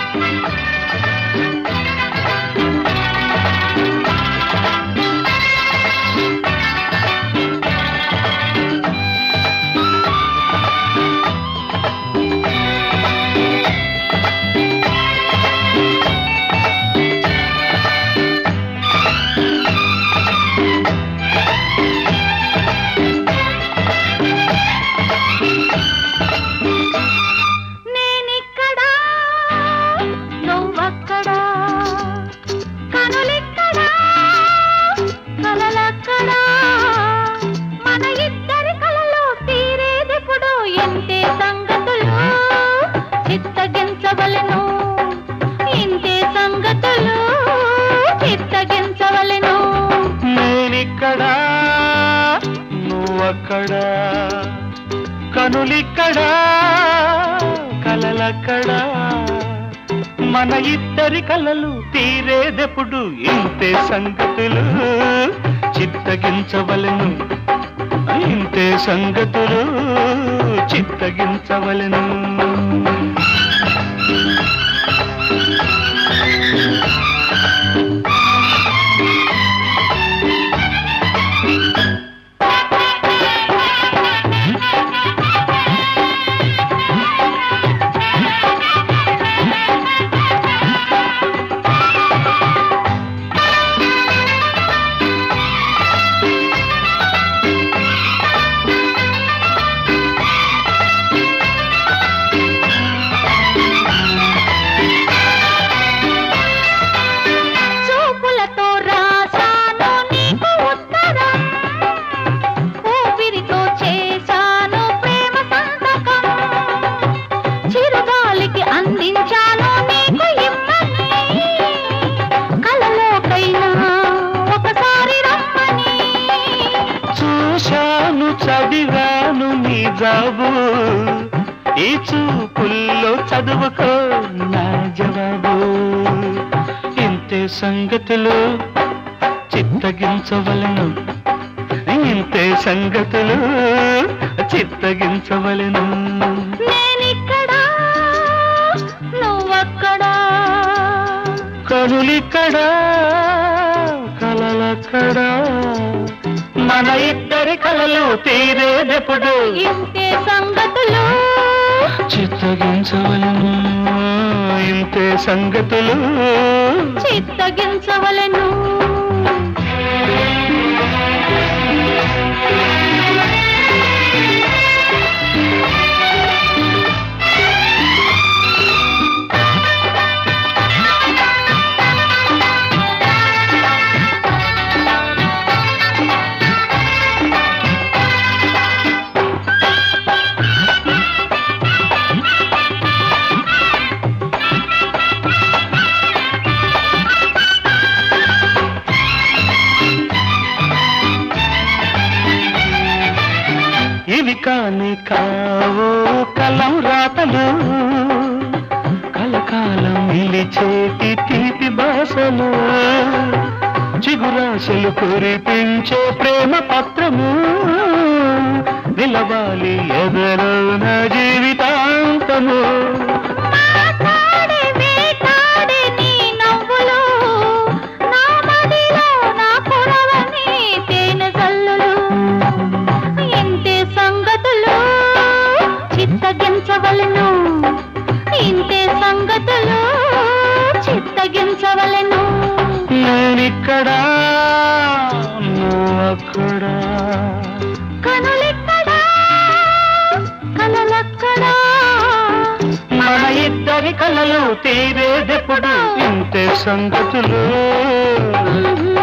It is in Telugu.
నేనిక్కడా నువ్వక్కడా కనులిక్కడా కలలక్కడా మన ఇద్దరి కలలు తీరేదెప్పుడు ఇంతే సంగతులు చిత్తగించవలెను ఇంతే సంగతులు చిత్తగించవలెను చదివాను నీ జాబు ఈ చూపుల్లో చదువుకో నా జవాబు ఇంతే సంగతులు చిత్తగించవలెను ఇంతే సంగతులు చిత్తగించవలెను నేనిక్కడా నువ్వక్కడా కనులిక్కడా కలలక్కడా మన ఇద్దరి కలలు తీరేదెప్పుడు ఇంతే సంగతులు చిత్తగించవలెను ఇంతే సంగతులు చిత్తగించవలెను ఇవి కాని కావో కలం రాతలు కలకాలం నిలిచేటి తీపి భాషలు చిగురాశలు కురిపించే ప్రేమ పత్రము నిలవాలి ఎదలో నా జీవితాంతము చిత్తగించవలెను ఇంతే సంగతులు చిత్తగించవలెను నేనిక్కడా నువ్వక్కడా కనులిక్కడా కలలక్కడా మన ఇద్దరి కలలు తీరేదెప్పుడు ఇంతే సంగతులు